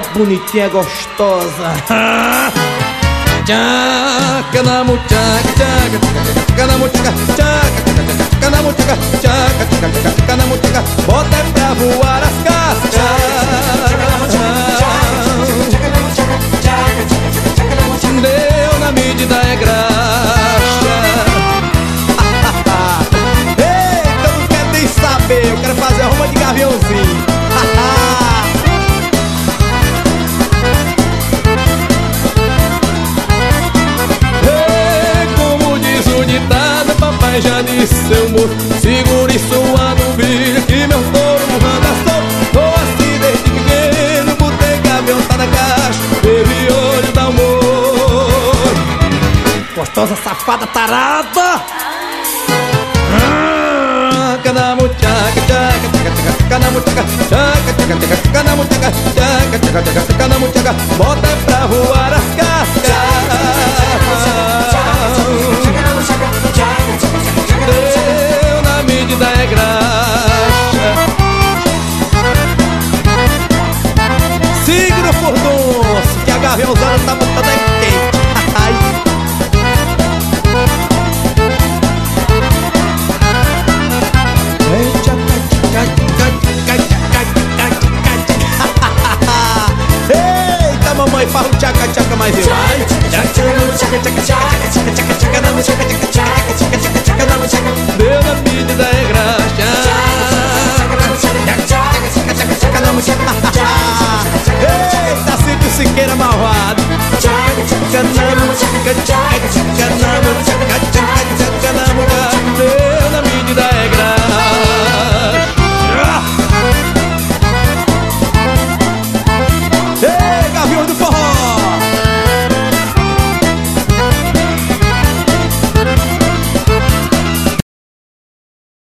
bonitinha, gostosa. Tchaca na muchaca, tchaca, tchaca na muchaca, tchaca, tchaca na muchaca, tchaca, tchaca na muchaca, bota pra voar as cascas. Deu na medida é graxa. Eita, não quero nem saber, eu quero fazer a ruma de gaviãozinho. Papai já disse, seu moço, segure sua novilha, que meu touro não anda solto. Tô assim desde pequeno, botei gavião, tá na caixa, teve olho da amor. Gostosa, safada, tarada. Cada muchaca, tchaca, tchaca, tchaca na muchaca, tchaca, tchaca, tchaca na muchaca, tchaca, tchaca, tchaca na muchaca, bota pra voar as cascas. Deu na medida é graxa. Segura o furdunço, que a gaviãozada tá botando é quente. Eita, mamãe, fala o tchaca-tchaca mais eu. Tchaca-tchaca, tchaca-tchaca, tchaca-tchaca, tchaca-tchaca, tchaca-tchaca.